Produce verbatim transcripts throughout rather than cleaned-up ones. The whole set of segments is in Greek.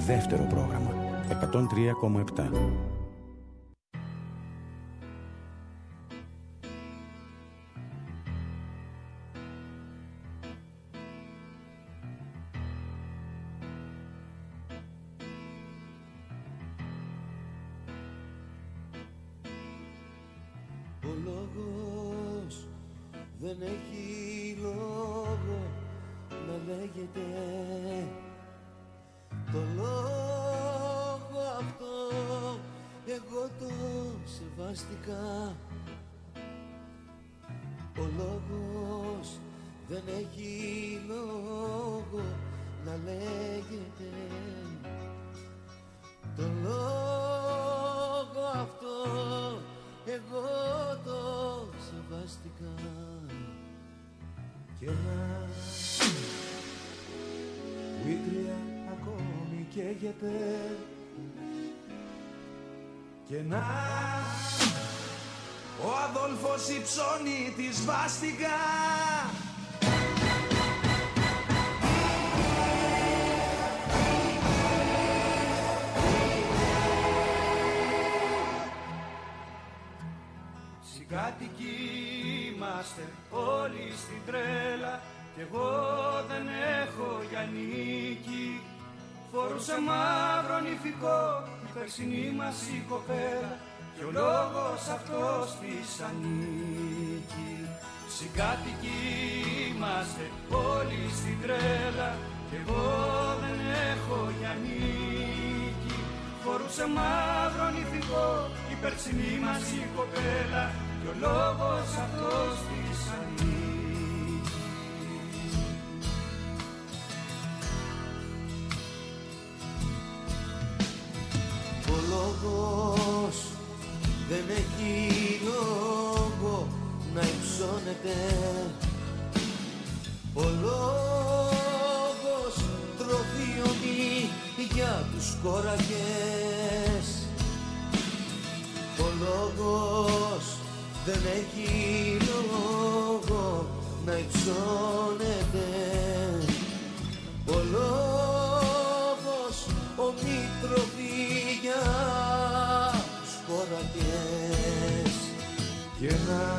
Δεύτερο πρόγραμμα εκατόν τρία κόμμα επτά. Ο λόγος δεν έχει λόγο να λέγεται. Το λόγο αυτό εγώ το σεβάστηκα. Ο λόγος δεν έχει λόγο να λέγεται. Το λόγο αυτό εγώ το σεβάστηκα. Και να βήτρια ακόμη καίγεται. Και να ο Αδόλφος υψώνει τη σβάστηκα. Συγκάτοικοι είμαστε όλοι στην τρέλα κι εγώ δεν έχω για νίκη. Φορούσε μαύρο νηφικό η περσινή μας η κοπέλα και ο λόγος αυτός της ανήκει. Συγκάτοικοι είμαστε όλοι στην τρέλα κι εγώ δεν έχω για νίκη. Φορούσε μαύρο νηφικό η περσινή μας η κοπέλα και ο λόγος αυτός της ανήκει. Ο λόγος δεν έχει λόγο να υψώνεται. Ο λόγος τροφιώνει για τους κόρακες. Ο λόγος δεν έχει λόγο να υψώνεται. Ο λόγος ομοίη τροφή για τους κόρακες. Και να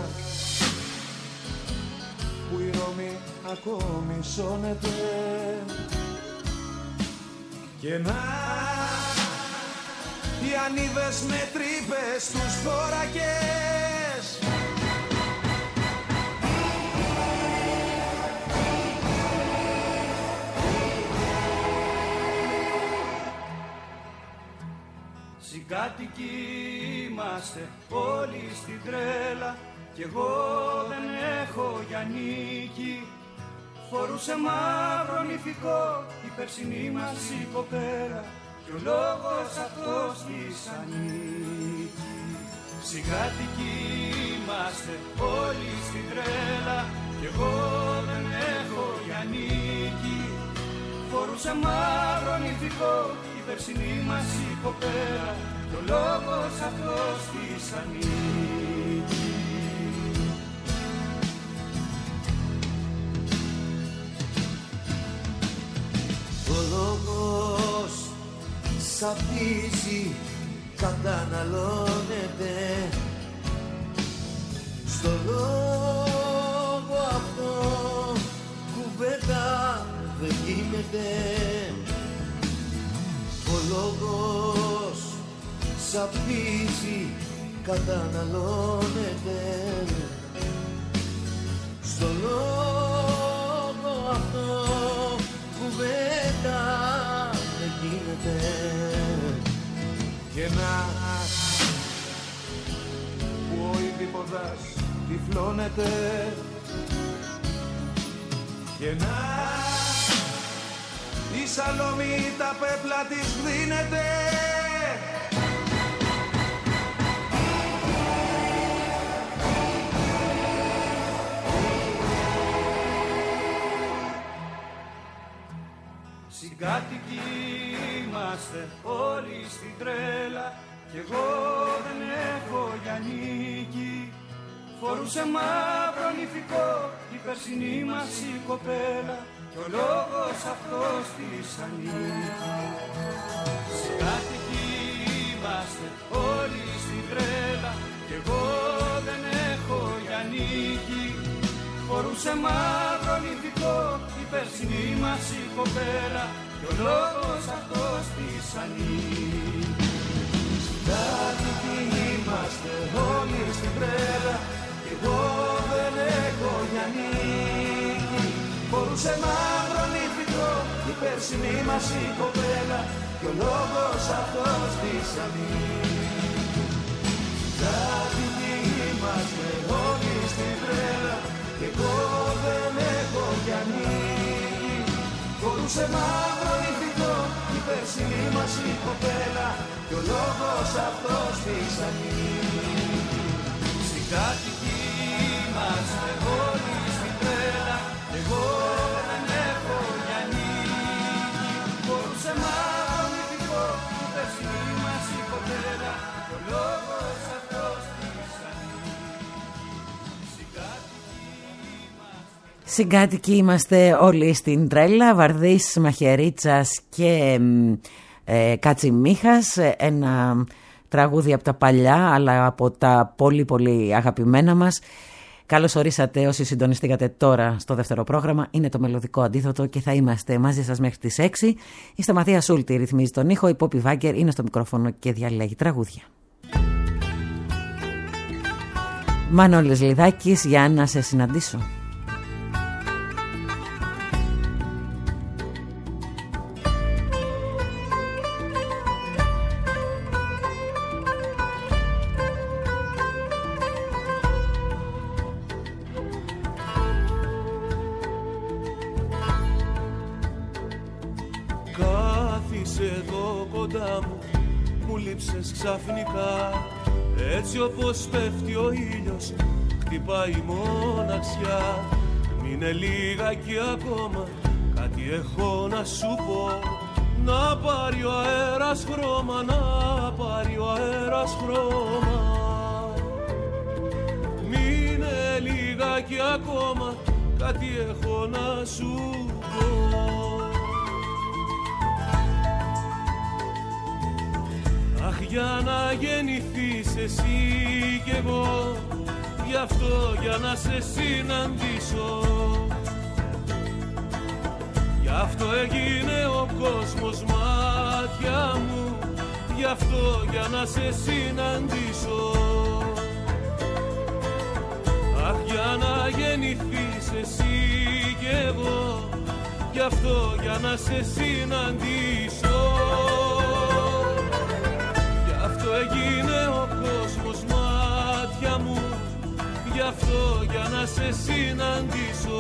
που η Ρώμη ακόμη σώνεται. Και να οι ανίδες με τρύπες στους θώρακες. Συγκάτοικοι είμαστε όλοι στην τρέλα κι εγώ δεν έχω για νίκη. Φορούσε μαύρο νηφικό η περσινή μας η κοπέλα και ο λόγος αυτός της ανήκει. Συγκάτοικοι είμαστε όλοι στην τρέλα κι εγώ δεν έχω για νίκη. Φορούσε μαύρο νηφικό η περσινή μας η κοπέλα και ο λόγος αυτός της ανήκει. Ο λόγος σαπίζει, καταναλώνεται. Στο λόγο αυτό κουβέντα δεν γίνεται. Ο λόγος σαπίζει, καταναλώνεται. Στο λόγο αυτό κουβέντα δεν γίνεται. Και να που ο Ιδιποδάς τυφλώνεται. Και να η Σαλόμη τα πέπλα της δίνεται. Συγκάτοικοι είμαστε όλοι στην τρέλα κι εγώ δεν έχω για νίκη. Φορούσε μαύρο νηφικό η περσινή μας η κοπέλα κι ο λόγος αυτός της ανήκει. Συγκάτοικοι είμαστε όλοι στην τρέλα κι εγώ δεν έχω για νίκη. Φορούσε μαύρο νηφικό η περσινή μας η κοπέλα κι ο λόγος αυτός της ανήκει. Συγκάτοικοι είμαστε όλοι στην τρέλα κι εγώ δεν έχω για νίκη. Φορούσε μαύρο νηφικό η περσινή μας η κοπέλα κι ο λόγος αυτός της ανήκει. Συγκάτοικοι είμαστε όλοι στην τρέλα κι εγώ δεν έχω για νίκη. Φορούσε μαύρο νηφικό η περσινή μας η κοπέλα κι ο λόγος αυτός της ανήκει. Συγκάτοικοι είμαστε όλοι στην τρέλα κι εγώ δεν έχω για νίκη. Φορούσε μαύρο νηφικό η περσινή μας η κοπέλα κι ο λόγος αυτός της ανήκει. Συγκάτοικοι είμαστε όλοι στην τρέλα. Βαρδής, Μαχαιρίτσας και ε, Κατσιμίχας. Ένα τραγούδι από τα παλιά αλλά από τα πολύ πολύ αγαπημένα μας. Καλώς ορίσατε όσοι συντονιστήκατε τώρα στο δεύτερο πρόγραμμα. Είναι το Μελωδικό Αντίθετο και θα είμαστε μαζί σας μέχρι τις έξι. Η Σταματία Σούλτη ρυθμίζει τον ήχο. Η Πόπη Βάγκερ είναι στο μικρόφωνο και διαλέγει τραγούδια. Μανώλης Λιδάκης, για να σε συναντήσω. Ξαφνικά, έτσι όπως πέφτει ο ήλιος, χτυπάει η μοναξιά. Μείνε λίγακι ακόμα, κάτι έχω να σου πω. Να πάρει ο αέρας χρώμα, να πάρει ο αέρας χρώμα. Μείνε λίγακι ακόμα, κάτι έχω να σου πω. Αχ, για να γεννηθείς εσύ κι εγώ, γι' αυτό για να σε συναντήσω. Γι' αυτό έγινε ο κόσμος μάτια μου, γι' αυτό για να σε συναντήσω. Αχ, για να γεννηθείς εσύ κι εγώ, γι' αυτό για να σε συναντήσω. Έγινε ο κόσμος μάτια μου, γι' αυτό για να σε συναντήσω.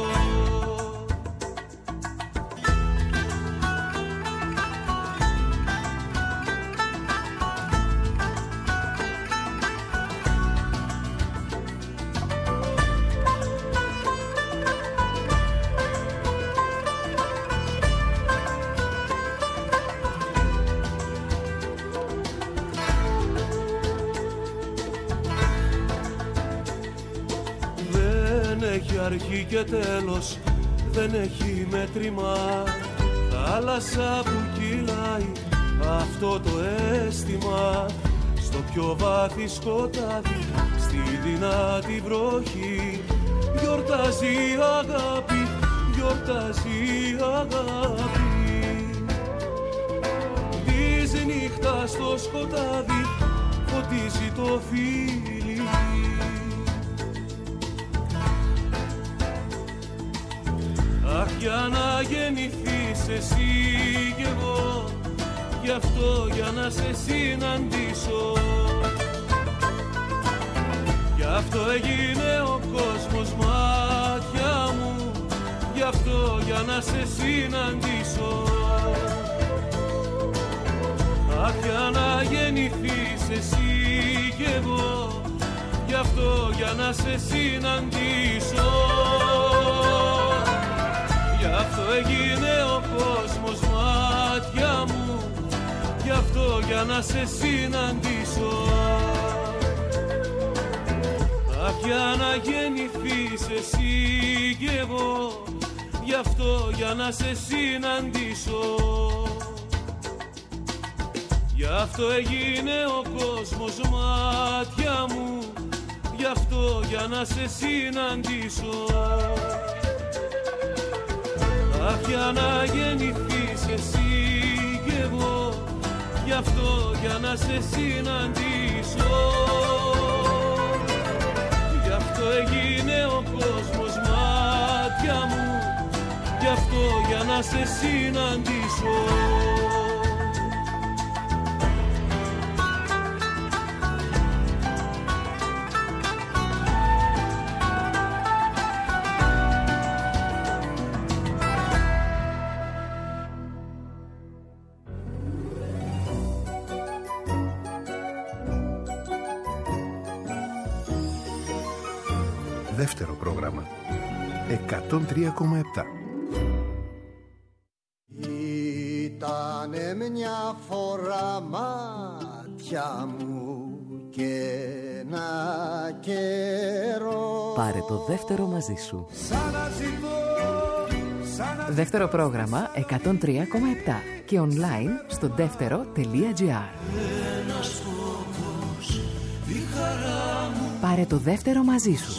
Αρχή και τέλος, δεν έχει μέτρημα. Θάλασσα που κυλάει αυτό το αίσθημα. Στο πιο βάθη σκοτάδι, στη δυνατή βροχή, γιορτάζει η αγάπη, γιορτάζει η αγάπη. Της νύχτας στο σκοτάδι φωτίζει το φίλι. Αχ, για να γεννηθείς εσύ κι εγώ, γι' αυτό για να σε συναντήσω. Γι' αυτό έγινε ο κόσμος μάτια μου, γι' αυτό για να σε συναντήσω. Αχ, για να γεννηθείς εσύ κι εγώ, γι' αυτό για να σε συναντήσω. Γι' αυτό έγινε ο κόσμος μάτια μου, γι' αυτό για να σε συναντήσω. Αχ, για να γεννηθείς εσύ κι εγώ, γι' αυτό για να σε συναντήσω. Γι' αυτό έγινε ο κόσμος μάτια μου, γι' αυτό για να σε συναντήσω. Αχ, για να γεννηθείς εσύ κι εγώ, γι' αυτό για να σε συναντήσω. Γι' αυτό έγινε ο κόσμος μάτια μου, γι' αυτό για να σε συναντήσω. Δεύτερο πρόγραμμα εκατόν τρία κόμμα επτά. Ήτανε μια φορά μάτια μου και ένα καιρό. Πάρε το δεύτερο μαζί σου. Δεύτερο πρόγραμμα εκατόν τρία κόμμα επτά και online στο δεύτερο τελεία τζι άρ. Πάρε το δεύτερο μαζί σου.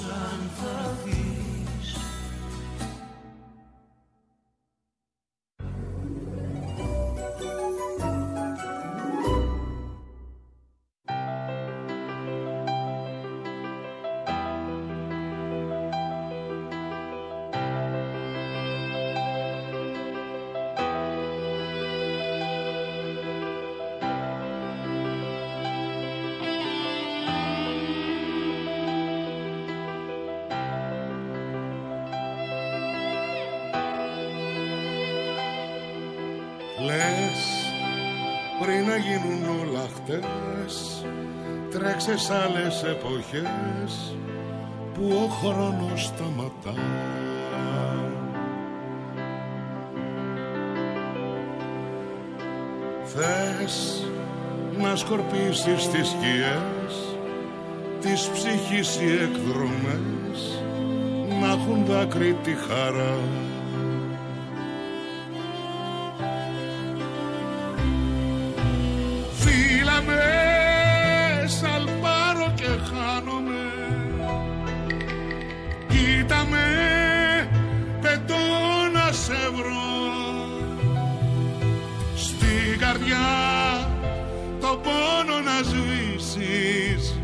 Λες πριν να γίνουν όλα χτες, τρέξες άλλες εποχές που ο χρόνος σταματά. Θες να σκορπίσεις τις σκιές της ψυχής οι εκδρομές, να έχουν δάκρυ τη χαρά. Σαλπάρω και χάνομαι, κοίτα με, πετώ να σε βρω. Στην καρδιά το πόνο να σβήσεις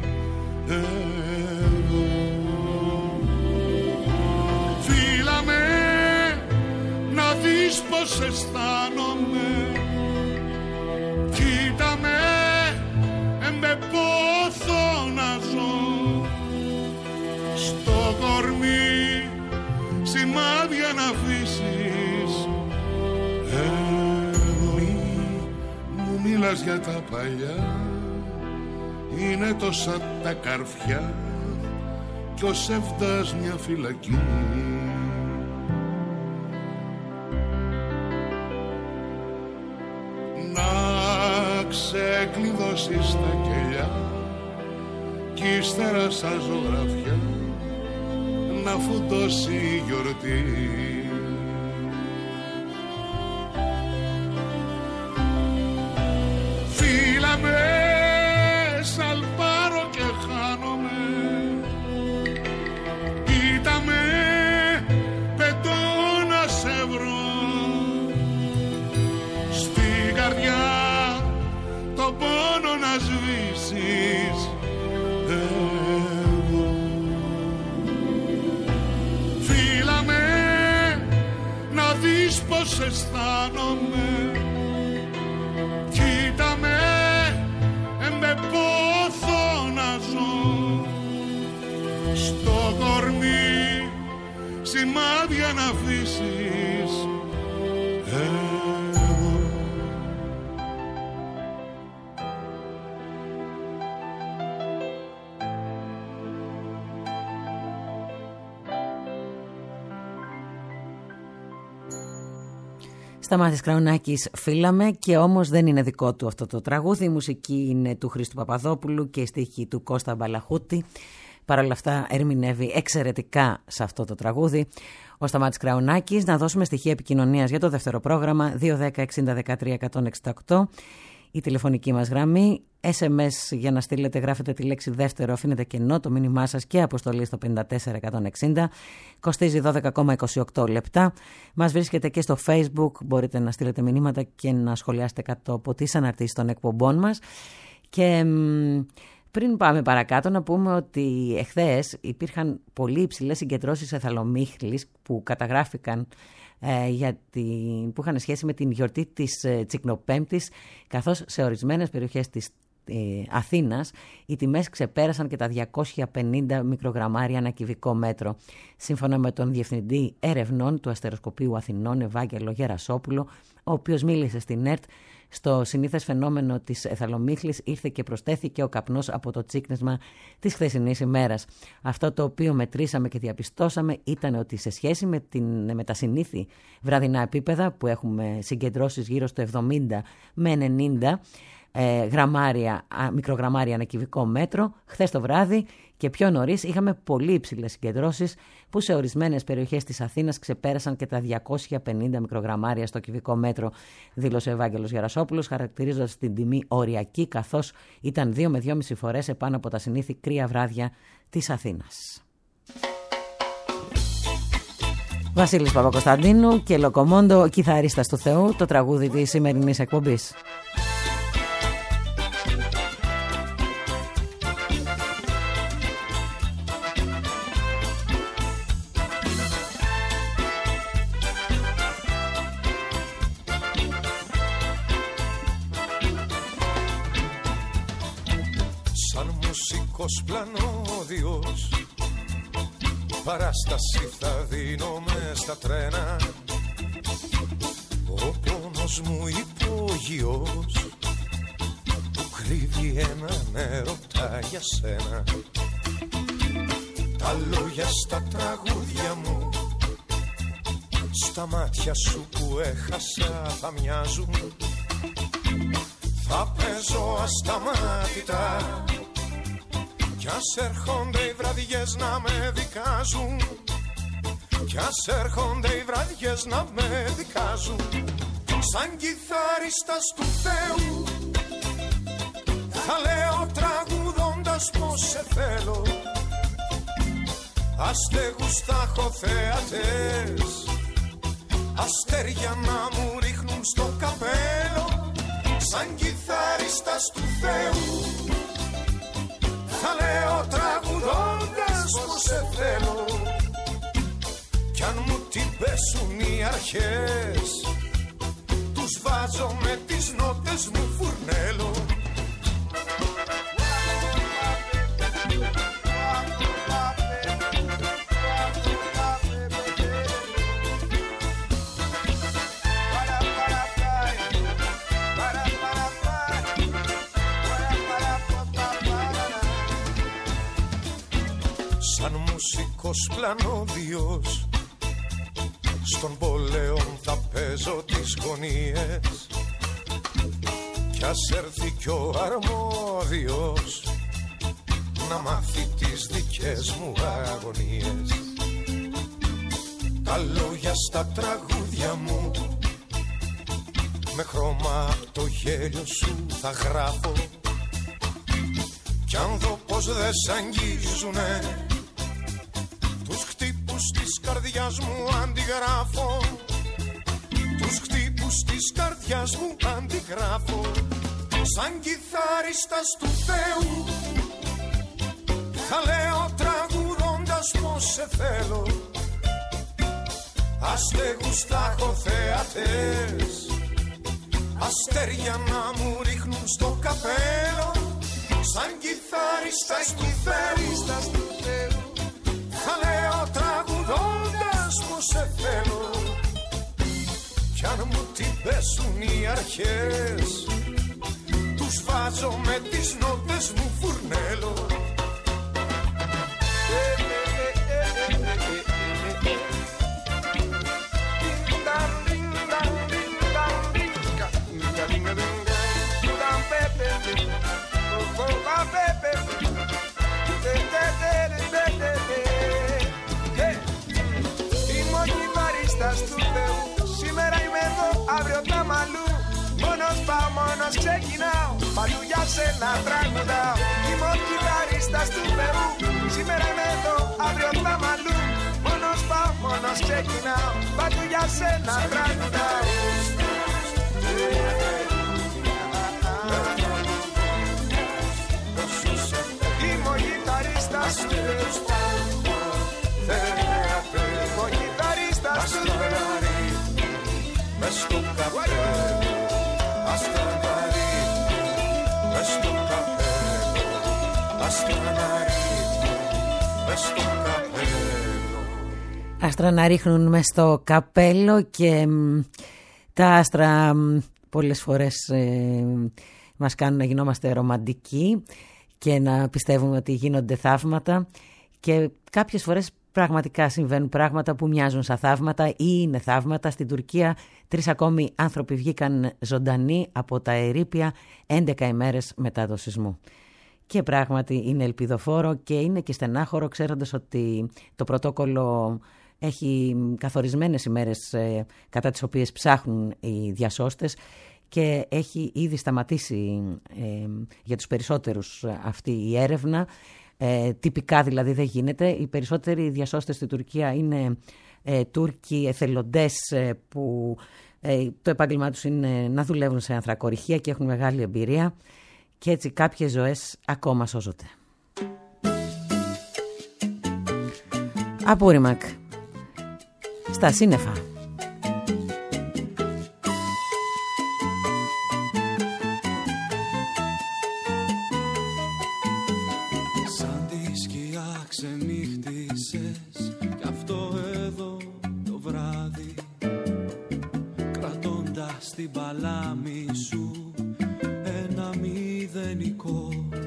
εδώ. Φίλα με, να δεις πως αισθάνομαι, κοίτα με, με πόθο να ζω. Στο κορμί σημάδια να αφήσεις. Εδώ μου μιλάς για τα παλιά, είναι τόσα τα καρφιά κι ο σεύτας μια φυλακή. Ξεκλειδώσεις τα κελιά κι ύστερα σαν ζωγραφιά να φουντώσει η γιορτή. Φίλα με, σαλπάρω και χάνομαι, κοίτα με, πετώ να σε βρω. Στην καρδιά το πόνο να σβήσεις εδώ. Φίλα με, να δεις πως αισθάνομαι, κοίτα με, με πόθο να ζω. Στο κορμί σημάδια να αφήσεις εδώ. Σταμάτης Κραουνάκης, φύλαμε, και όμως δεν είναι δικό του αυτό το τραγούδι. Η μουσική είναι του Χρήστου Παπαδόπουλου και η στίχη του Κώστα Μπαλαχούτη. Παρ' όλα αυτά ερμηνεύει εξαιρετικά σε αυτό το τραγούδι ο Σταμάτης Κραουνάκης. Να δώσουμε στοιχεία επικοινωνίας για το δεύτερο πρόγραμμα δύο δέκα εξήντα δεκατρία εκατόν εξήντα οκτώ, η τηλεφωνική μας γραμμή. ες εμ ες για να στείλετε, γράφετε τη λέξη δεύτερο, αφήνετε κενό το μήνυμά σας και αποστολή στο πέντε τέσσερα εκατόν εξήντα, κοστίζει δώδεκα κόμμα είκοσι οκτώ λεπτά. Μας βρίσκεται και στο Facebook, μπορείτε να στείλετε μηνύματα και να σχολιάσετε κάτω από τις αναρτήσεις των εκπομπών μας. Και πριν πάμε παρακάτω να πούμε ότι εχθές υπήρχαν πολύ υψηλές συγκεντρώσεις εθαλομύχλης που καταγράφηκαν ε, για την, που είχαν σχέση με την γιορτή της ε, Τσικνοπέμπτης, καθώς σε ορισμένες περιοχές της ε, Αθήνας οι τιμές ξεπέρασαν και τα διακόσια πενήντα μικρογραμμάρια ανά κυβικό μέτρο. Σύμφωνα με τον Διευθυντή Ερευνών του Αστεροσκοπείου Αθηνών, Ευάγγελο Γερασόπουλο, ο οποίος μίλησε στην ΕΡΤ, στο συνήθες φαινόμενο της εθαλομύχλης ήρθε και προσθέθηκε ο καπνός από το τσίκνισμα της χθεσινής ημέρας. Αυτό το οποίο μετρήσαμε και διαπιστώσαμε ήταν ότι σε σχέση με, την, με τα συνήθη βραδινά επίπεδα, που έχουμε συγκεντρώσεις γύρω στο εβδομήντα με ενενήντα ε, γραμμάρια, μικρογραμμάρια ανά κυβικό μέτρο, χθες το βράδυ και πιο νωρίς είχαμε πολύ υψηλές συγκεντρώσεις που σε ορισμένες περιοχές της Αθήνας ξεπέρασαν και τα διακόσια πενήντα μικρογραμμάρια στο κυβικό μέτρο, δήλωσε ο Ευάγγελος Γερασόπουλος, χαρακτηρίζοντας την τιμή οριακή, καθώς ήταν δύο με δυόμιση φορές επάνω από τα συνήθη κρύα βράδια της Αθήνας. Βασίλης Παπακοσταντίνου και Λοκομόντο, κιθαρίστας του Θεού, το τραγούδι της σημερινής εκπομπής. Πλανόδιος, παράσταση θα δίνω μες στα τρένα. Ο πόνος μου υπόγειος που κρύβει έναν έρωτα για σένα. Τα λόγια στα τραγούδια μου, στα μάτια σου που έχασα θα μοιάζουν. Θα παίζω ασταμάτητα κι ας έρχονται οι βραδιές να με δικάζουν, κι ας έρχονται οι βραδιές να με δικάζουν. Σαν κιθαρίστας του Θεού θα λέω τραγουδώντας πως σε θέλω. Αστέγους θα έχω θεατές, αστέρια να μου ρίχνουν στο καπέλο. Σαν κιθαρίστας του Θεού θα λέω τραγουδώντας πως σε θέλω. Κι αν μου την πέσουν οι αρχές, τους βάζω με τις νότες μου φουρνέλο. Σαν μουσικός πλανόδιος στον πόλεον θα παίζω τις γωνίες. Κι ας έρθει κι ο αρμόδιος να μάθει τις δικές μου αγωνίες. Τα λόγια στα τραγούδια μου με χρώμα απ' το γέλιο σου θα γράφω. Κι αν δω πως δεν σ' αγγίζουνε, τους χτύπους της καρδιάς μου αντιγράφω. Τους χτύπους της καρδιάς μου αντιγράφω. Σαν κιθαρίστας του Θεού θα λέω τραγουδώντας πως σε θέλω. Αστέγους θα έχω θεατές, αστέρια να μου ρίχνουν στο καπέλο. Σαν κιθαρίστας του Θεού θα λέω τραγουδώντας πως σε θέλω. Κι αν μου την πέσουν οι αρχές, τους βάζω με τις νότες μου φουρνέλο. Baby, μόνος ξεκινάω, παντού για σένα τραγουδάω. Είμαι ο κιθαρίστας του Περού, σήμερα είμαι εδώ, αύριο θα μ' αλλού. Μόνος πάω, μόνος ξεκινάω, παντού για σένα τραγουδάω. Είμαι ο κιθαρίστας του Περού, είμαι ο κιθαρίστας του Περού. Μες στο καπέλο, αστρανάρι, μες στο καπέλο, αστρανάρι, μες στο καπέλο. Άστρα να ρίχνουν μες στο καπέλο και μ, τα άστρα μ, πολλές φορές ε, μας κάνουν να γινόμαστε ρομαντικοί και να πιστεύουμε ότι γίνονται θαύματα και κάποιες φορές πραγματικά συμβαίνουν πράγματα που μοιάζουν σαν θαύματα ή είναι θαύματα. Στην Τουρκία τρεις ακόμη άνθρωποι βγήκαν ζωντανοί από τα ερείπια έντεκα ημέρες μετά το σεισμό. Και πράγματι είναι ελπιδοφόρο και είναι και στενάχωρο ξέροντας ότι το πρωτόκολλο έχει καθορισμένες ημέρες ε, κατά τις οποίες ψάχνουν οι διασώστες και έχει ήδη σταματήσει ε, για τους περισσότερους αυτή η έρευνα. Ε, τυπικά δηλαδή δεν γίνεται. Οι περισσότεροι διασώστες στη Τουρκία είναι ε, Τούρκοι εθελοντές ε, που ε, το επάγγελμά τους είναι να δουλεύουν σε ανθρακοριχεία και έχουν μεγάλη εμπειρία και έτσι κάποιες ζωές ακόμα σώζονται. Απούριμακ στα σύννεφα. Ξενύχτησες κι αυτό εδώ το βράδυ, κρατώντας την παλάμη σου ένα μηδενικό.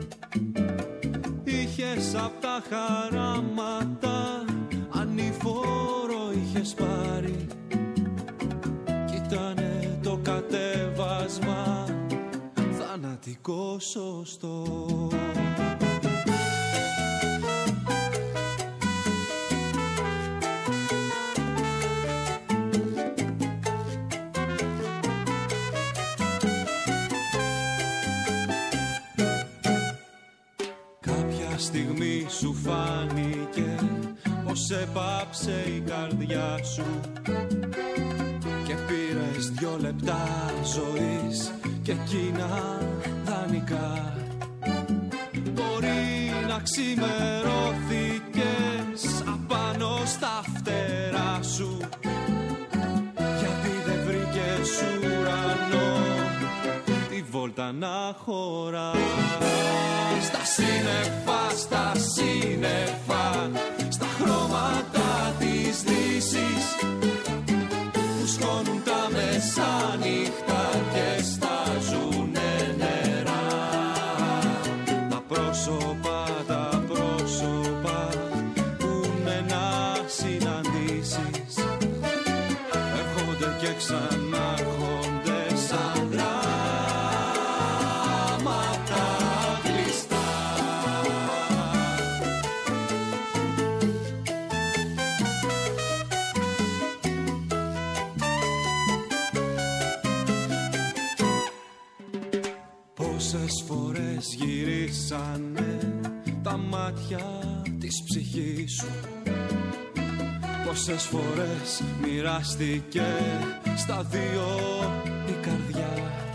Είχες απ' τα χαράματα ανηφόρο είχες πάρει κι ήτανε το κατέβασμα θανατικό σωστό. Στιγμή σου φάνηκε πως έπαψε η καρδιά σου και πήρες δυο λεπτά ζωής και εκείνα δανεικά. Μπορεί να ξημερώθηκες απάνω στα φτερά σου γιατί δεν βρήκες ουρανό τη βόλτα να χωρά. Στα σύννεφα, στα σύννεφα, στα χρώματα της δύσης που σκόνουν τα μεσάνυχτα και στάζουνε νερά. Τα πρόσωπα, τα πρόσωπα που είναι να συναντήσεις έρχονται και ξανάρχονται σαν γράμματα. Πόσες φορές γυρίσανε τα μάτια της ψυχής σου, πόσες φορές μοιράστηκε στα δύο η καρδιά.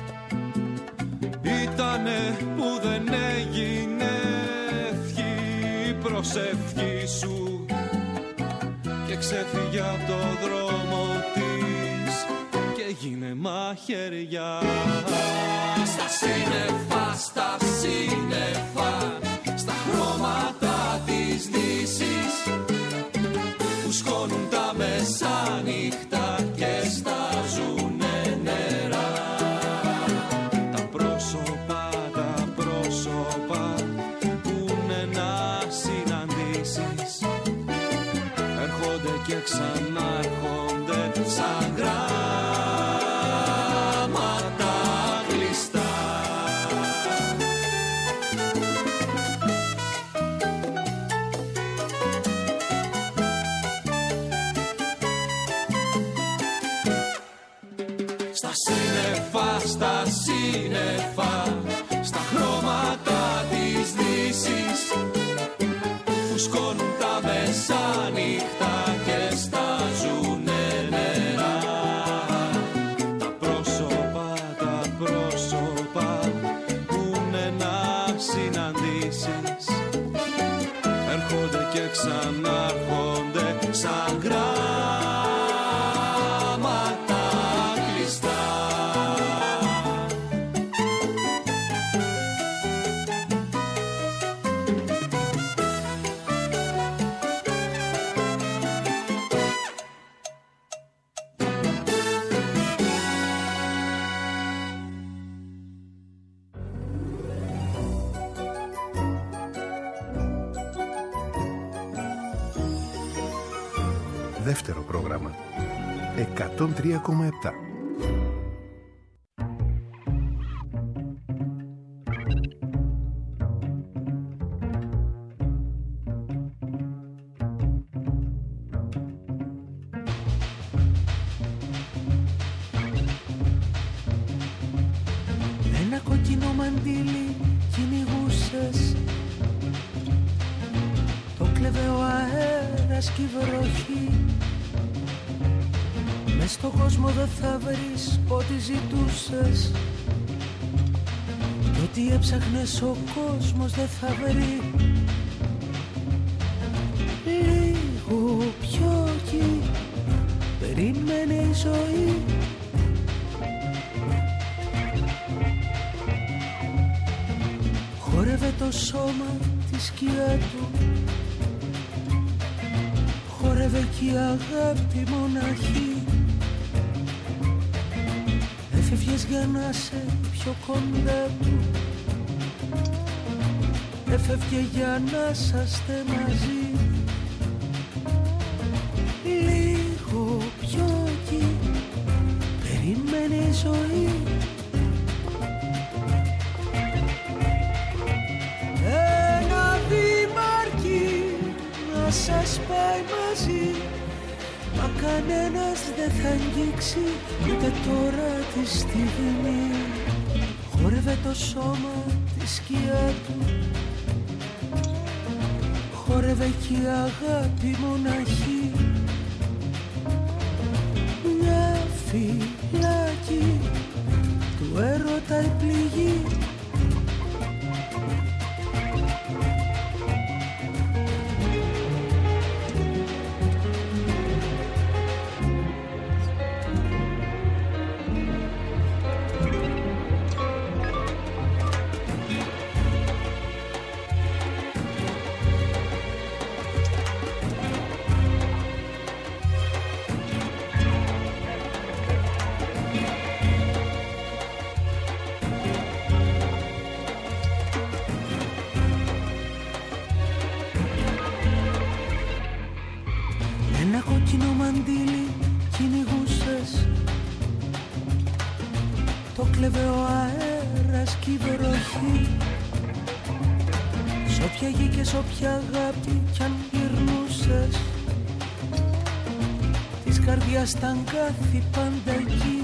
Ήτανε που δεν έγινε ευχή προσευχή σου και ξέφυγε από το δρόμο της και έγινε μαχαιριά. Στα σύννεφα, στα σύννεφα, στα χρώματα της δύσης που σκόνουν τα μεσάνυχτα και στάζουνε νερά. Τα πρόσωπα, τα πρόσωπα που είναι να συναντήσεις έρχονται και ξανάρχονται σαν γράμματα κλειστά. Στα σύννεφα, στα σύννεφα, στα χρώματα της δύσης, φουσκώνουν τα μεσάνυχτα και στάζουνε νερά. Τα πρόσωπα, τα πρόσωπα που είναι να συναντήσεις, έρχονται και ξανάρχονται σαν γράμματα κλειστά. Δεύτερο πρόγραμμα εκατόν τρία κόμμα επτά. Ένα κοκκινό μαντίλι κυνηγούσες, το κλέβε ο αέρας κι η βροχή. Μες στον κόσμο δεν θα βρεις ό,τι ζητούσες, κι ό,τι έψαχνες ο κόσμος δεν θα βρει. Λίγο πιο εκεί περίμενε η ζωή, χόρευε το σώμα τη σκιά του, χόρευε κι η αγάπη μοναχή. Έφευγες για να σε πιο κοντά του, έφευγε για να σαστε μαζί. Λίγο πιο εκεί περίμενε η ζωή. Ένα βήμα αρκεί να σας πάει μαζί, μα κανένας δεν θα αγγίξει ούτε τώρα τη στιγμή. Χόρευε το σώμα τη σκιά του, χόρευε κι η αγάπη μοναχή. Μια φυλάκη του έρωτα η πληγή, κλέβε ο αέρας κι η βροχή. Σ' όποια γη και σ' όποια αγάπη κι αν γυρνούσες, της καρδιάς τα αγκάθι πάντα εκεί.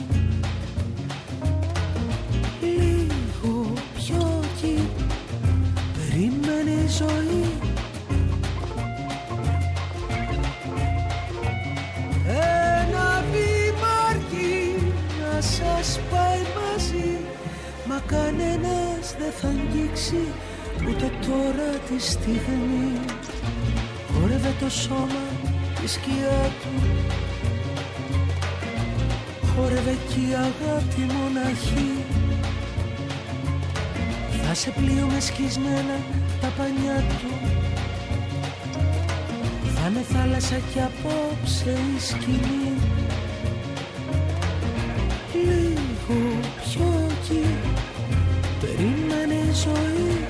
Λίγο πιο εκεί περίμενε η ζωή. Ένα βήμα αρκεί να σας πάει μαζί, μα κανένας δεν θα αγγίξει ούτε τώρα τη στιγμή. Χόρευε το σώμα τη σκιά του, χόρευε κι η αγάπη μοναχή. Θα σε πλοίο με σκισμένα τα πανιά του, θα είναι θάλασσα κι απόψε η σκηνή. Λίγο πιο εκεί περίμενε η ζωή.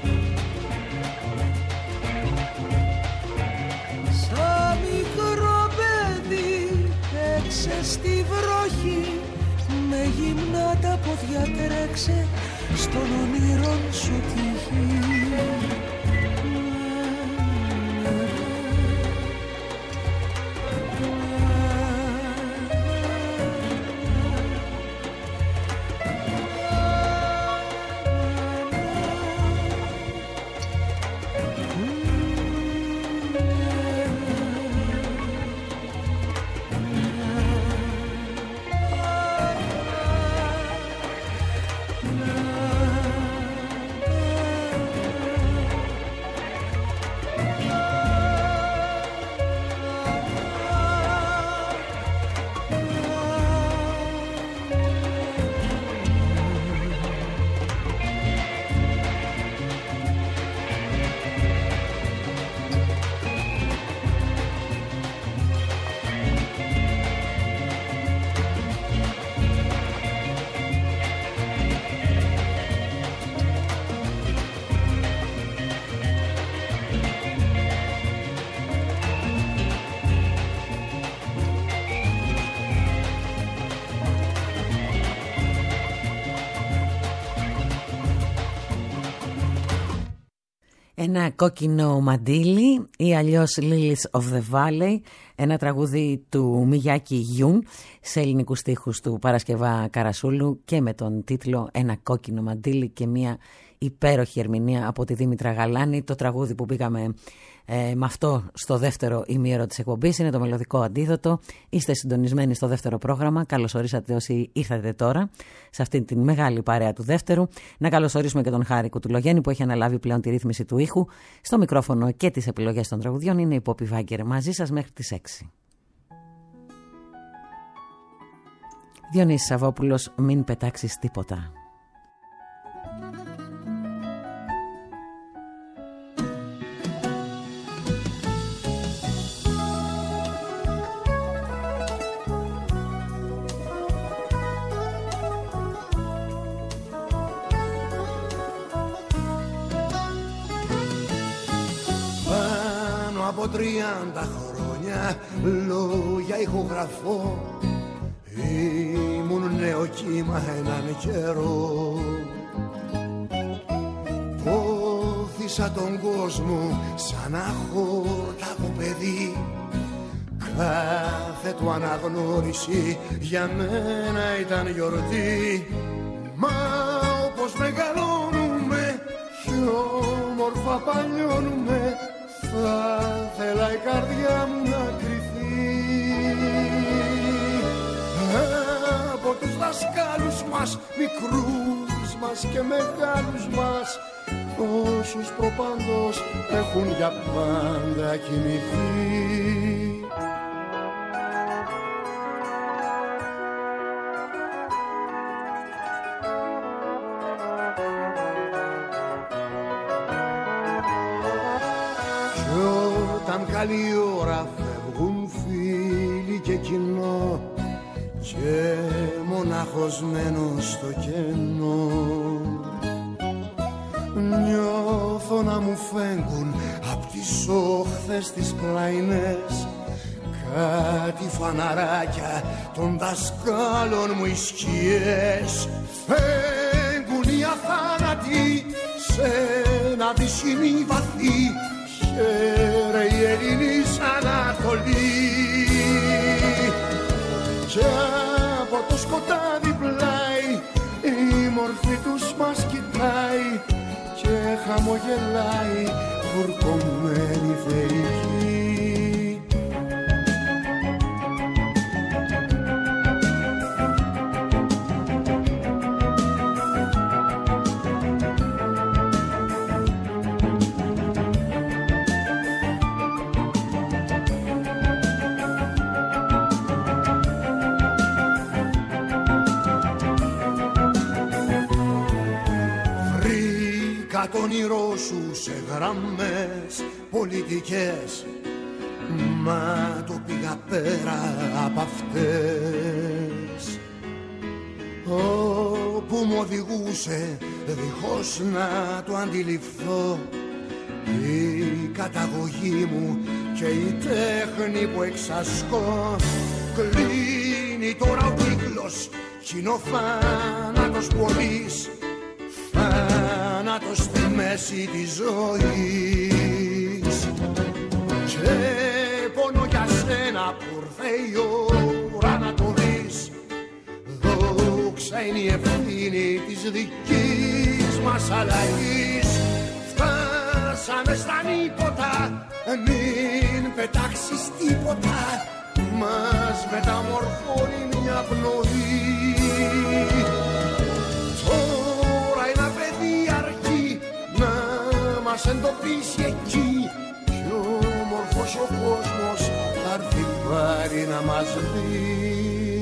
Σαν μικρό παιδί έξε στη βροχή, με γυμνά τα πόδια τρέξε στον όνειρον σου τη γη. Ένα κόκκινο μαντίλι ή αλλιώς Lilies of the Valley, ένα τραγούδι του Μιγιάκη Γιούν σε ελληνικούς στίχους του Παρασκευά Καρασούλου και με τον τίτλο Ένα κόκκινο μαντίλι και μια υπέροχη ερμηνεία από τη Δήμητρα Γαλάνη. Το τραγούδι που πήγαμε ε, με αυτό στο δεύτερο ημίωρο της εκπομπής είναι το μελωδικό αντίδοτο. Είστε συντονισμένοι στο δεύτερο πρόγραμμα. Καλώς ορίσατε όσοι ήρθατε τώρα σε αυτή τη μεγάλη παρέα του δεύτερου. Να καλωσορίσουμε και τον Χάρη Κουτουλογέννη που έχει αναλάβει πλέον τη ρύθμιση του ήχου. Στο μικρόφωνο και τις επιλογές των τραγουδιών είναι η Πόπη Βάγκερ, μαζί σας μέχρι τις έξι. Διονύσης Σαββόπουλος, μην πετάξεις τίποτα. Από τριάντα χρόνια λόγια ηχογραφώ. Ήμουν νέο κύμα έναν καιρό. Πόθησα τον κόσμο σαν αχόρταγο παιδί. Κάθε του αναγνώριση για μένα ήταν γιορτή. Μα όπως μεγαλώνουμε κι όμορφα παλιώνουμε, θα θέλα η καρδιά μου να κρυφεί από τους δασκάλους μας, μικρούς μας και μεγάλους μας, όσους προπάντως έχουν για πάντα κοιμηθεί. Καλή ώρα φεύγουν φίλοι και κοινό και μονάχος μένω στο κενό. Νιώθω να μου φέγγουν απ' τις όχθες τις πλαϊνές κάτι φαναράκια των δασκάλων μου οι σκιές. Φέγγουν οι αθάνατοι σε ένα δυσινή βαθύ. Χαίρε η Ελληνής Ανατολή και από το σκοτάδι πλάι η μορφή τους μας κοιτάει και χαμογελάει βουρκωμένη θεϊκή. Το όνειρό σου σε γραμμές πολιτικές, μα το πήγα πέρα απ' αυτές. Όπου μου οδηγούσε δίχως να το αντιληφθώ η καταγωγή μου και η τέχνη που εξασκώ. Κλείνει τώρα ο κύκλος κι είναι ο θάνατος πολύς, θάνατος στη μέση της ζωής. Και πόνο για σένα που ήρθε η ώρα να το δεις. Δόξα είναι η ευθύνη της δικής μας αλλαγής. Φτάσαμε στα νύποτα, μην πετάξεις τίποτα, μας μεταμορφώνει μια πνοή. Μας εντοπίσει εκεί κι όμορφος ο κόσμος θα έρθει πάλι να μας δει.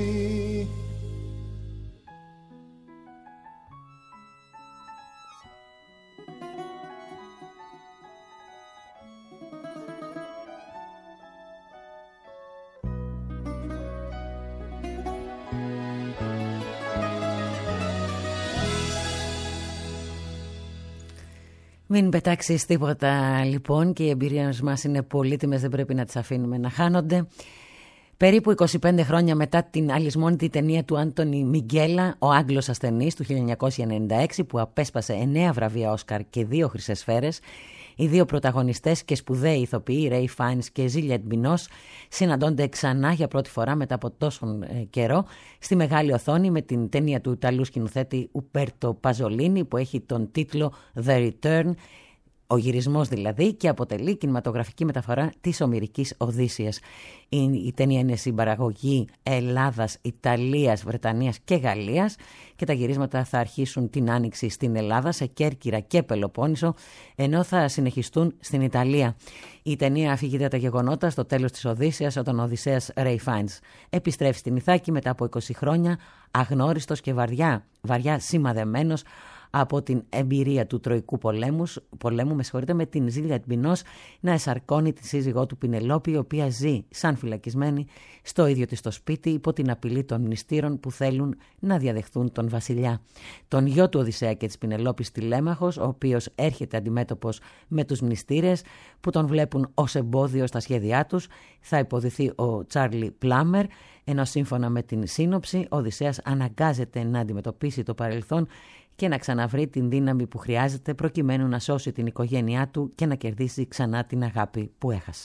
Μην πετάξεις τίποτα λοιπόν, και οι εμπειρίες μας είναι πολύτιμες, δεν πρέπει να τις αφήνουμε να χάνονται. Περίπου είκοσι πέντε χρόνια μετά την αλυσμόνητη ταινία του Άντονι Μιγκέλα, ο Άγγλος ασθενής του χίλια εννιακόσια ενενήντα έξι, που απέσπασε εννέα βραβεία Όσκαρ και δύο χρυσές σφαίρες, Οι δύο πρωταγωνιστές και σπουδαίοι ηθοποιοί, Ρέι Φάινς και Ζίλιετ Μπινός, συναντώνται ξανά για πρώτη φορά μετά από τόσον ε, καιρό στη μεγάλη οθόνη με την ταινία του Ιταλού σκηνοθέτη Ουμπέρτο Παζολίνι που έχει τον τίτλο The Return, ο γυρισμός δηλαδή, και αποτελεί κινηματογραφική μεταφορά της Ομηρικής Οδύσσειας. Η, η ταινία είναι συμπαραγωγή Ελλάδας, Ιταλίας, Βρετανίας και Γαλλίας και τα γυρίσματα θα αρχίσουν την Άνοιξη στην Ελλάδα, σε Κέρκυρα και Πελοπόννησο, ενώ θα συνεχιστούν στην Ιταλία. Η ταινία αφηγείται τα γεγονότα στο τέλος της Οδύσσειας, όταν ο Οδυσσέας Ρέι Φάινς επιστρέφει στην Ιθάκη μετά από είκοσι χρόνια, αγνώριστος και βαριά, βαριά σημαδεμένος από την εμπειρία του Τροϊκού πολέμου, πολέμου με, συγχωρείτε, με την Ζίλιετ Μπινός να εσαρκώνει τη σύζυγό του Πινελόπη, η οποία ζει σαν φυλακισμένη στο ίδιο της το σπίτι υπό την απειλή των μνηστήρων που θέλουν να διαδεχθούν τον βασιλιά. Τον γιο του Οδυσσέα και της Πινελόπης, Τηλέμαχος, ο οποίος έρχεται αντιμέτωπος με τους μνηστήρες που τον βλέπουν ως εμπόδιο στα σχέδιά τους, θα υποδηθεί ο Τσάρλι Πλάμερ, ενώ σύμφωνα με την σύνοψη ο Οδυσσέας αναγκάζεται να αντιμετωπίσει το παρελθόν και να ξαναβρει την δύναμη που χρειάζεται προκειμένου να σώσει την οικογένειά του και να κερδίσει ξανά την αγάπη που έχασε.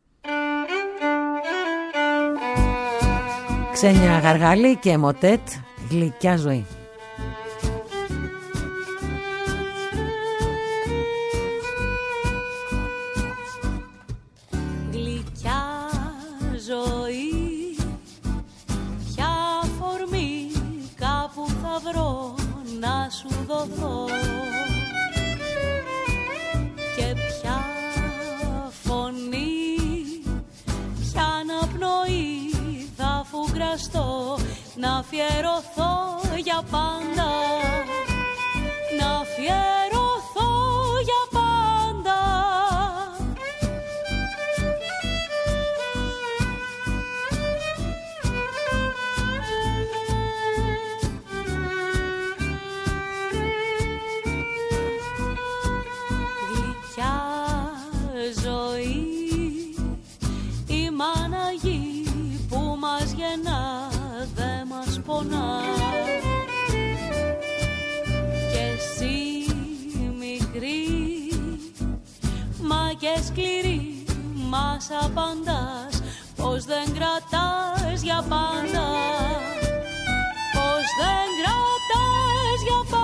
Ξένια Γαργάλη και Μοτέτ, Γλυκιά ζωή. Γλυκιά ζωή, ποια φορμή κάπου θα βρω να σου δοθώ, και ποια φωνή, ποια αναπνοή θα φουγκραστώ, να αφιερωθώ για πάντα, να αφιερωθώ για πάντα. Και εσύ μικρή, μα και σκληρή, μας απαντάς πως δεν κρατάς για πάντα, πως δεν κρατάς για πάντα.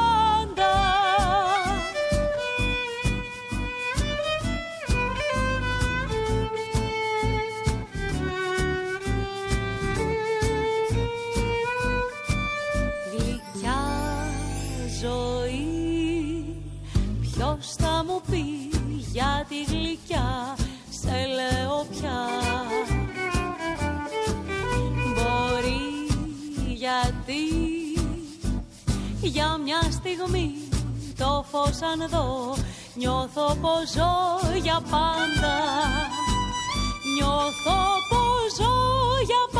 Ποιος θα μου πει για τη γλυκιά, σε λέω πια. Μπορεί γιατί για μια στιγμή το φως αν δω, νιώθω πως ζω για πάντα, νιώθω πως ζω για πάντα.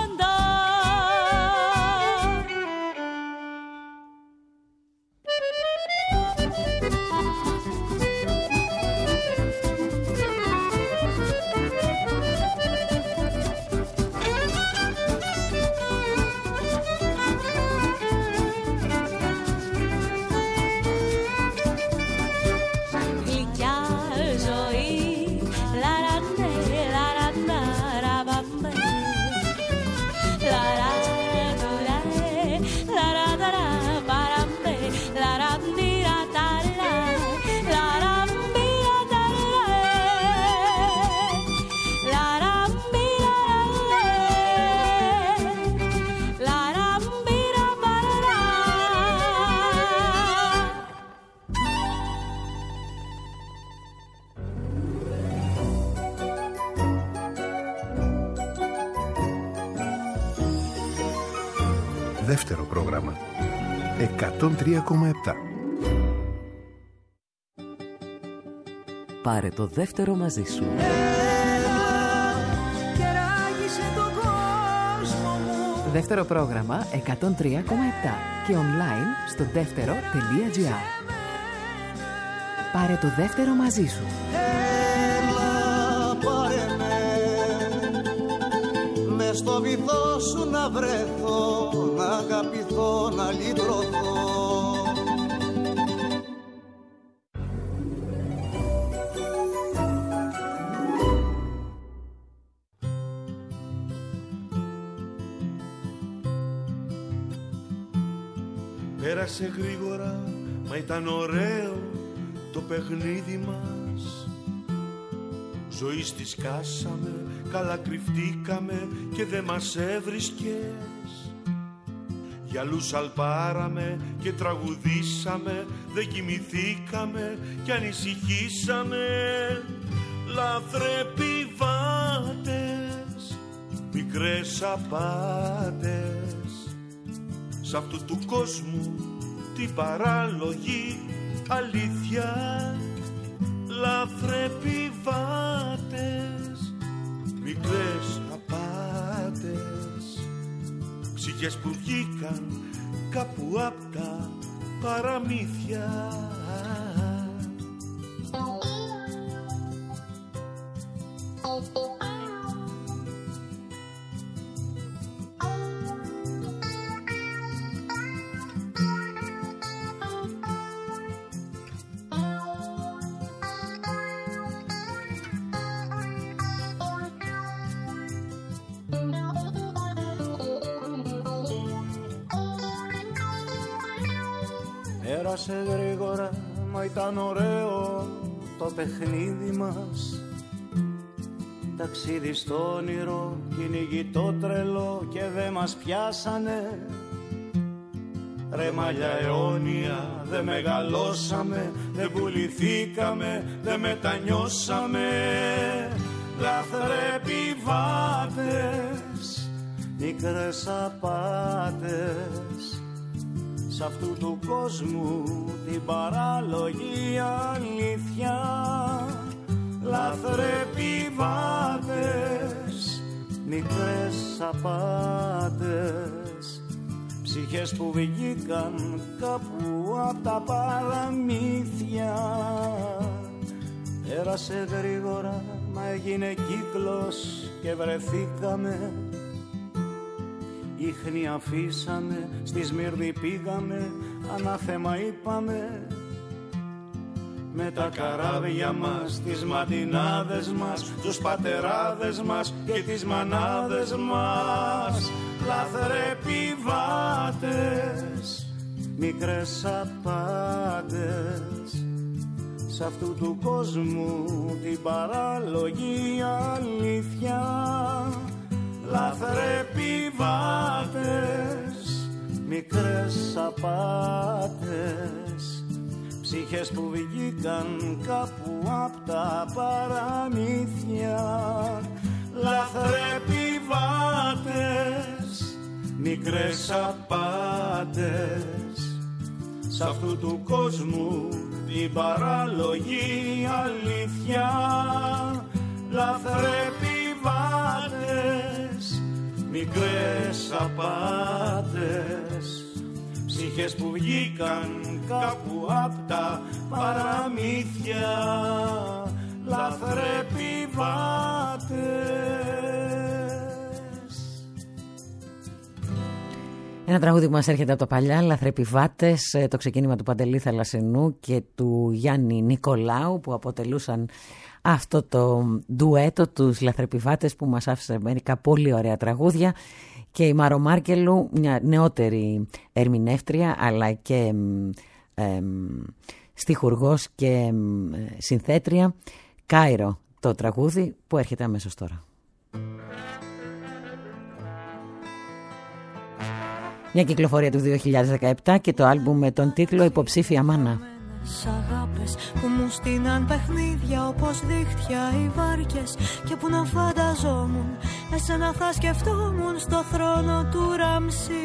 Δεύτερο πρόγραμμα εκατόν τρία κόμμα επτά. Πάρε το δεύτερο μαζί σου. Δεύτερο πρόγραμμα εκατόν τρία κόμμα επτά και online στο δεύτερο τελεία τζι άρ. Πάρε το δεύτερο μαζί σου. Έλα πάρε με, μες στο βυθό σου να βρεθώ, να αγαπηθώ, να λυτρωθώ. Πέρασε γρήγορα, μα ήταν ωραίο το παιχνίδι μας. Ζωής τη σκάσαμε, καλά κρυφτήκαμε και δεν μας έβρισκες. Γυαλούς σαλπάραμε και τραγουδήσαμε, δεν κοιμηθήκαμε και ανησυχήσαμε. Λαθρεπιβάτες, μικρές απάτες, σ' αυτού του κόσμου την παράλογη αλήθεια. Λαθρεπιβάτες, μικρές απάτες, ψυχές που βγήκαν κάπου απ' τα παραμύθια. Πέρασε γρήγορα, μα ήταν ωραίο το παιχνίδι μας. Ταξίδι στο όνειρο, κυνηγητό τρελό και δε μας πιάσανε. Ρε μαλλιά αιώνια, δε μεγαλώσαμε, δε πουληθήκαμε, δε μετανιώσαμε. Λαθρεπιβάτες, μικρές απάτες, σ' αυτού του κόσμου την παράλογη αλήθεια. Λαθρεπιβάτες, μικρές απάτες, ψυχές που βγήκαν κάπου απ' τα παραμύθια. Πέρασε γρήγορα, μα έγινε κύκλος και βρεθήκαμε. Ίχνη αφήσαμε, στη Σμύρνη πήγαμε, ανάθεμα είπαμε. Με τα καράβια μας, τις ματινάδες μας, τους πατεράδες μας και τις μανάδες μας. Λαθρεπιβάτες, μικρές απάτες, σ' αυτού του κόσμου την παράλογη αλήθεια. Λαθρεπιβάτες, μικρές απάτες, ψυχές που βγήκαν κάπου απ' τα παραμύθια. Λαθρεπιβάτες, μικρές απάτες, σ' αυτού του κόσμου την παράλογη αλήθεια. Λαθρεπιβάτες, μικρές απάτες, ψυχές που βγήκαν κάπου απ' τα παραμύθια. Λαθρεπιβάτες. Ένα τραγούδι που μας έρχεται από τα παλιά, Λαθρεπιβάτες, το ξεκίνημα του Παντελή Θαλασσινού και του Γιάννη Νικολάου, που αποτελούσαν αυτό το ντουέτο, τους Λαθρεπιβάτες, που μας άφησε μερικά πολύ ωραία τραγούδια. Και η Μάρο Μάρκελου, μια νεότερη ερμηνεύτρια, αλλά και ε, ε, στιχουργός και ε, συνθέτρια. Κάιρο, το τραγούδι που έρχεται αμέσως τώρα. Μια κυκλοφορία του δύο χιλιάδες δεκαεπτά και το άλμπουμ με τον τίτλο «Υποψήφια Μάνα». Αγάπες που μου στείναν παιχνίδια όπως δίχτυα οι βάρκες, και που να φανταζόμουν εσένα θα σκεφτόμουν στο θρόνο του Ραμσή.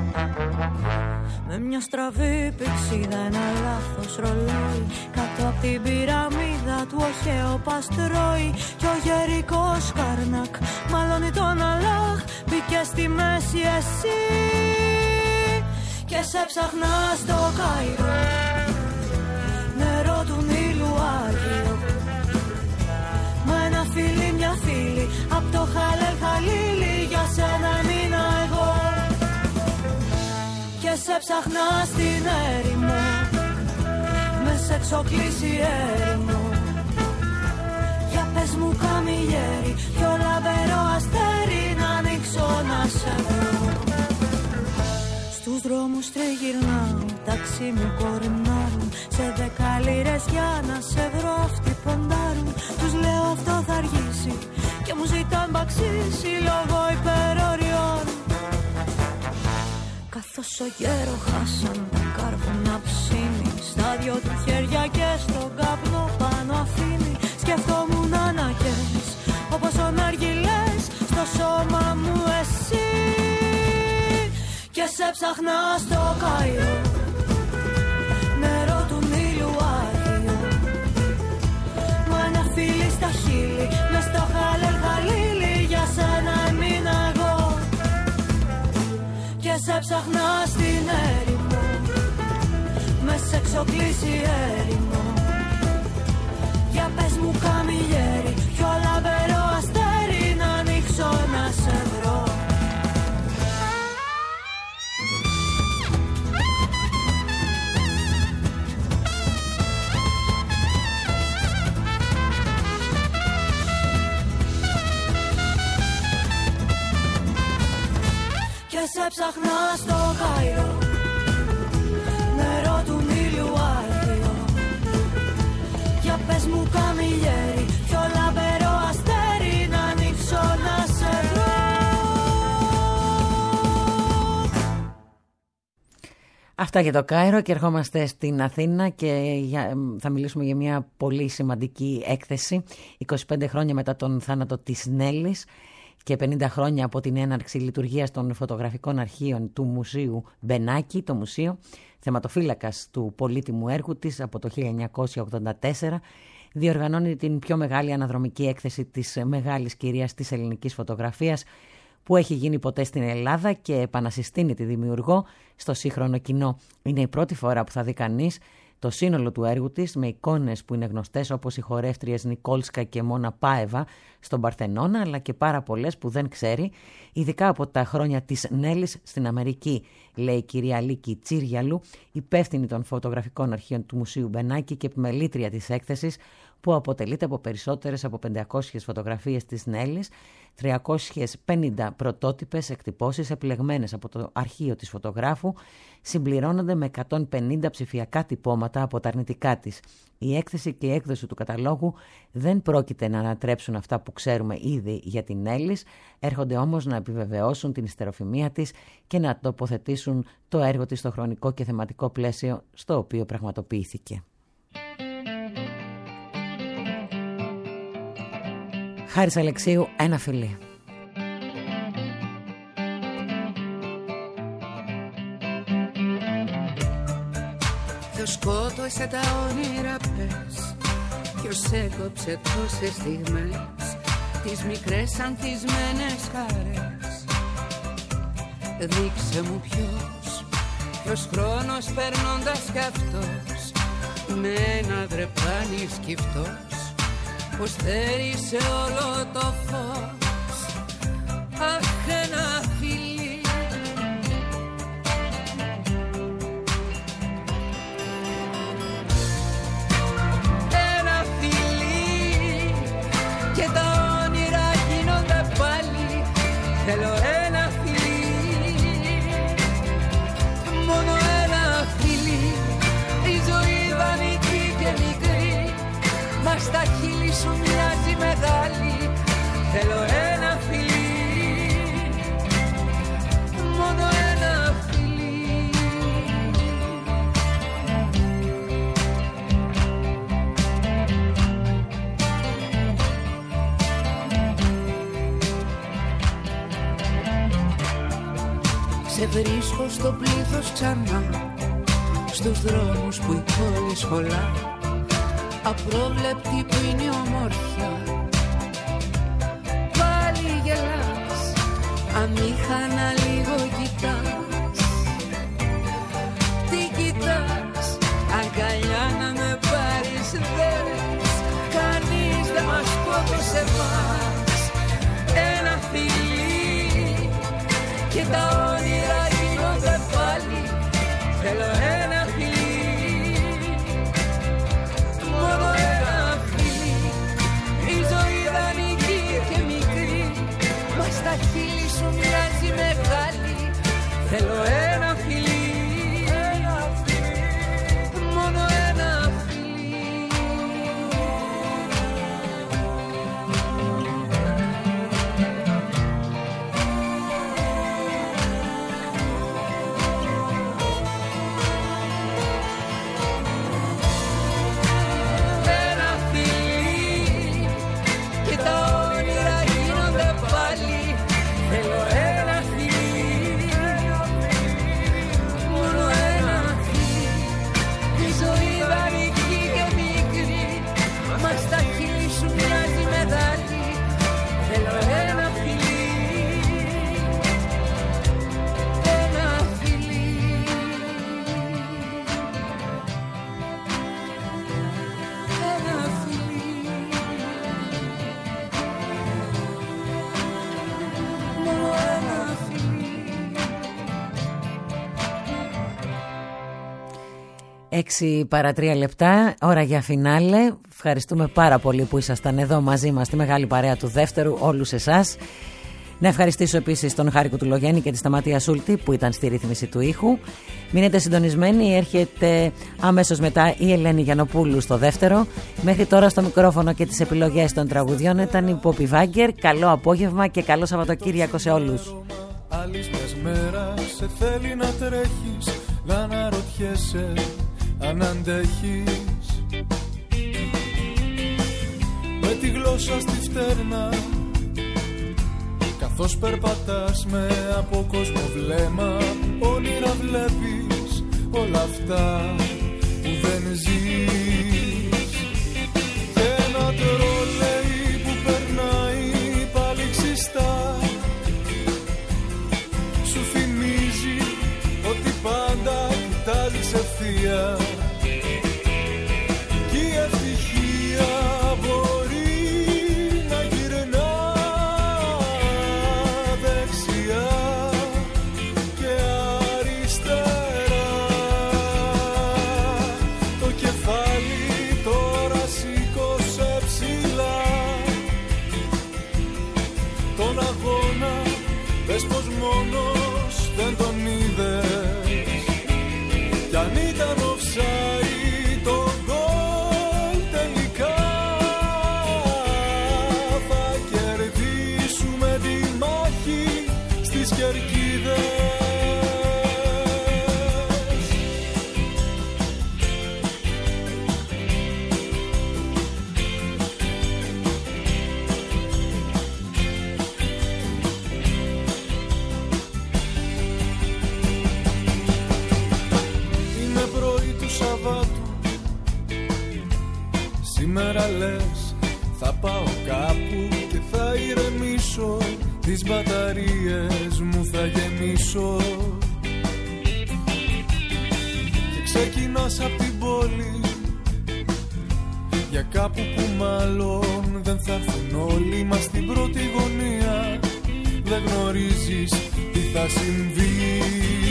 Με μια στραβή πηξίδα, ένα λάθος ρολόι, κάτω απ' την πυραμίδα του ο Χέοπας τρώει. Κι ο γερικός Καρνάκ μαλώνει τον Αλλάχ, μπήκε στη μέση εσύ και σε ψαχνά στο Κάιρο, νερό του Νείλου Άγιο. Μα ένα φίλι, μια φίλη, απ' το Χαλέλ Χαλίλι, για σένα έμεινα εγώ. Και σε ψαχνά στην έρημο, με σε εξοκλήσει έρημο. Για πες μου καμιγέρι, πιο λαμπερό αστέρι, να ανοίξω να σε βρω. Στους δρόμους τριγυρνάω, ταξί μου κορνάρουν. Σε δέκα λίρες για να σε βρω αυτοί ποντάρουν. Τους λέω αυτό θα αργήσει και μου ζητάν μπαξίσει λόγω υπεροριών. Καθώς ο γέρο χάσαν τα κάρβουνα ψήνει. Στα δυο του χέρια και στον καπνό πάνω αφήνει. Σκεφτόμουν αναγκές όπως ο ναργιλές στο σώμα μου εσύ. Και σε ψάχνα στο Κάιρο, νερό του Νείλου άδειο. Μα ένα φίλι στα χείλη, μες στο Χαλέλ Χαλίλι. Για σένα έμεινα εγώ. Και σε ψάχνα στην έρημο, μες σε εξοκλήσει έρημο. Για πες μου καμιλιέρι, πιο λαμπερό αστέρι να ανοίξω να σε βρω. Σε ψάχνω στο Κάιρο, νερό του Νείλου άδειο. Για πες μου καμιλιέρι, πιο λαμπερό αστέρι να ανοίξω να σε βρω. Αυτά για το Κάιρο και ερχόμαστε στην Αθήνα και για, θα μιλήσουμε για μια πολύ σημαντική έκθεση. είκοσι πέντε χρόνια μετά τον θάνατο της Νέλης και πενήντα χρόνια από την έναρξη λειτουργίας των φωτογραφικών αρχείων του Μουσείου Μπενάκη, το μουσείο, θεματοφύλακας του πολύτιμου έργου της από το χίλια εννιακόσια ογδόντα τέσσερα, διοργανώνει την πιο μεγάλη αναδρομική έκθεση της μεγάλης κυρίας της ελληνικής φωτογραφίας που έχει γίνει ποτέ στην Ελλάδα και επανασυστήνει τη δημιουργό στο σύγχρονο κοινό. Είναι η πρώτη φορά που θα δει κανείς το σύνολο του έργου της με εικόνες που είναι γνωστές όπως οι χορεύτριες Νικόλσκα και Μόνα Πάεβα στον Παρθενώνα, αλλά και πάρα πολλές που δεν ξέρει, ειδικά από τα χρόνια της Νέλης στην Αμερική, λέει η κυρία Λίκη Τσίριαλου, υπεύθυνη των φωτογραφικών αρχείων του Μουσείου Μπενάκη και επιμελήτρια της έκθεσης, που αποτελείται από περισσότερες από πεντακόσιες φωτογραφίες της Νέλης, τριακόσιες πενήντα πρωτότυπες εκτυπώσεις επιλεγμένες από το αρχείο της φωτογράφου, συμπληρώνονται με εκατόν πενήντα ψηφιακά τυπώματα από τα αρνητικά της. Η έκθεση και η έκδοση του καταλόγου δεν πρόκειται να ανατρέψουν αυτά που ξέρουμε ήδη για την Νέλης, έρχονται όμως να επιβεβαιώσουν την ιστεροφημία της και να τοποθετήσουν το έργο της στο χρονικό και θεματικό πλαίσιο στο οποίο πραγματοποιήθηκε. Χάρης Αλεξίου, ένα φιλί. Ποιος σκότωσε τα όνειρα πες, ποιος έκοψε τόσες στιγμές, τις μικρές ανθισμένες χαρές. Δείξε μου ποιος, ποιος χρόνος περνώντας κι αυτός, με ένα δρεπάνι σκυφτός, πως θέρισε όλο το φως. Αχ, ένα φιλί, ένα φιλί, και τα όνειρα γίνονται πάλι. Θέλω ένα φιλί, μόνο ένα φιλί. Η ζωή δανεική και μικρή, μα στα χείλη σου μοιάζει μεγάλη. Θέλω ένα φιλί, μόνο ένα φιλί. Σε βρίσκω στο πλήθος ξανά, στους δρόμους που η πόλη σχολά, απρόβλεπτη που είναι η ομορφιά. Πάλι γελάς, αμήχανα λίγο κοιτάς. Τι κοιτάς, αγκαλιά να με πάρεις δες, κανείς δεν μας σκότωσε μας. Ένα φιλί, και τα όνειρα γίνονται πάλι. Θέλω ένα φιλί, μόνο ένα φιλί. Η ζωή δανεική και μικρή, μα στα χείλη σου μοιάζει μεγάλη. Θέλω ένα φιλί. έξι παρά τρία λεπτά, ώρα για φινάλε. Ευχαριστούμε πάρα πολύ που ήσασταν εδώ μαζί μας στη μεγάλη παρέα του δεύτερου, όλους εσάς. Να ευχαριστήσω επίσης τον Χάρη Κουτουλογέννη και τη Σταματία Σούλτη που ήταν στη ρύθμιση του ήχου. Μείνετε συντονισμένοι, έρχεται αμέσως μετά η Ελένη Γιαννοπούλου στο δεύτερο. Μέχρι τώρα στο μικρόφωνο και τις επιλογές των τραγουδιών ήταν η Πόπη Βάγκερ. Καλό απόγευμα και καλό Σαββατοκύριακο σε όλους. Άλλης μιας μέρας σε θέλει να τρέχεις, να αναρωτιέσαι αν αντέχεις. Με τη γλώσσα στη φτέρνα, καθώς περπατάς με από κόσμο βλέμμα, όνειρα βλέπεις όλα αυτά που δεν ζεις. Και ένα τρόλεϊ που περνάει πάλι ξιστά, σου θυμίζει ότι πάντα κοιτάζεις ευθεία. Κι η ευτυχία μπορεί να γυρνά δεξιά και αριστερά. Το κεφάλι τώρα σήκωσε ψηλά, τον αγώνα πες πως μόνος δεν τον είδες. Κι αν ήταν offside το γκολ τελικά, θα κερδίσουμε τη μάχη στις κερκίδες. Σήμερα λες θα πάω κάπου και θα ηρεμήσω, τις μπαταρίες μου θα γεμίσω. Και ξεκινάς απ' την πόλη για κάπου που μάλλον δεν θα έρθουν όλοι. Μα στην πρώτη γωνία δεν γνωρίζεις τι θα συμβεί.